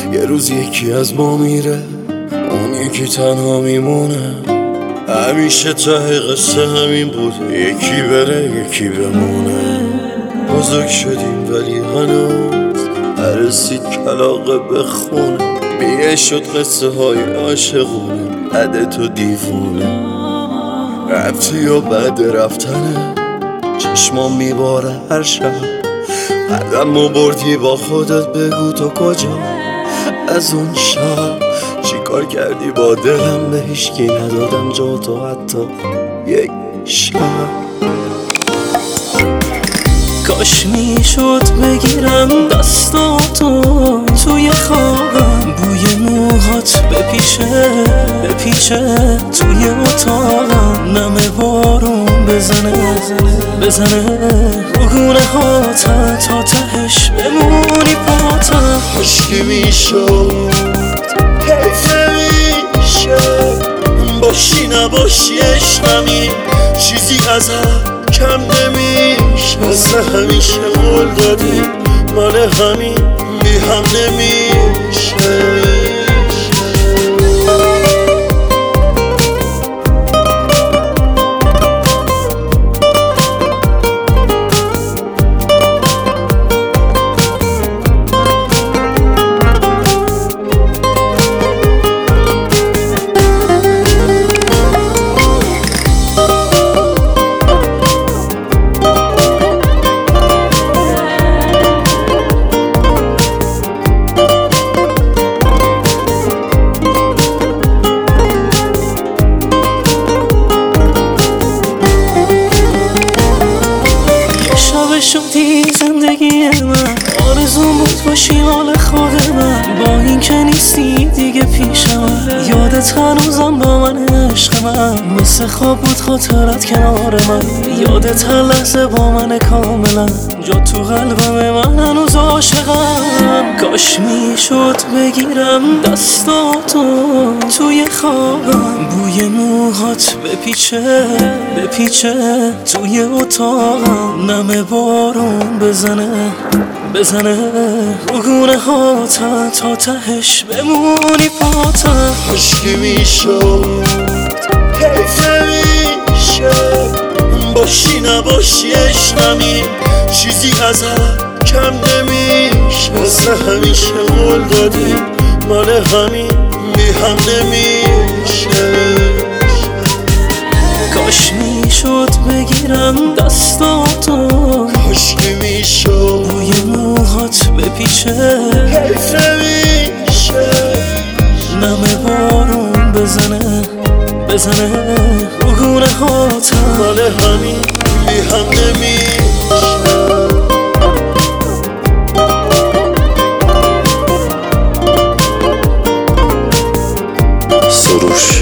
یه روز یکی از ما میره، اون یکی تنها میمونه. همیشه ته قصه همین بوده، یکی بره یکی بمونه. بزرگ شدیم ولی هنوز نرسید کلاغه بخونه. میگه شد قصه های عاشقونه، عده تو دیوونه. رفتی و بعد رفتنه چشمام میباره هر شب. قدم و بردی با خودت، بگو تو کجا از اون شب؟ چی کار کردی با دلم؟ به هیچکی ندادم جا تو حتی یک شب. کاش میشد بگیرم دستاتو توی خوابم، بوی موهات بپیچه توی اتاقم. نم بارون بزنه بگونه هاتم تا تهش بمونی پاتم. خوشکی میشد حیف میشه، باشی نباشی عشقمی، چیزی ازت کم نمیشه. مثل همیشه قول دادی مال همین بی هم نمیشه. شدی زندگی من، آرزوم بود باشی مال خود من. با این که نیستی دیگه پیشم، یادت هنوزم با من عشق من. مثل خواب بود خاطرت کنار من، یادت هر لحظه با من کاملا. جا تو قلبم من هنوز عاشقم. کاش میشد بگیرم دستاتو توی خوابم، بوی موهات بپیچه توی اتاقم. نم بارون بزنه بگونه هاتم تا تهش بمونی پاتم. خوشکی میشد حیف میشه، باشی نباشی عشقمی، چیزی ازت کم نمیشه. مثل همیشه قول دادی مال همین بی هم نمیشه. کاش میشد بگیرم دستاتو، خوشکی میشد بوی موهات بپیچه حیف میشه. نم بارون بزنه بگونه هاتم مال همین بی هم نمیشه. سروش